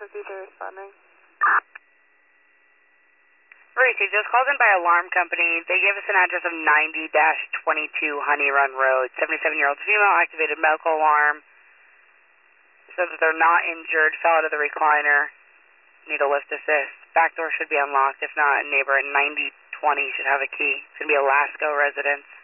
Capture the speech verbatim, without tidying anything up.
fifty-three responding. Reese, just called in by alarm company. They gave us an address of ninety dash twenty-two Honey Run Road. seventy-seven-year-old female, activated medical alarm. Said that they're not injured, fell out of the recliner. Need a lift assist. Back door should be unlocked. If not, a neighbor at ninety twenty should have a key. It's going to be a Lasco residence.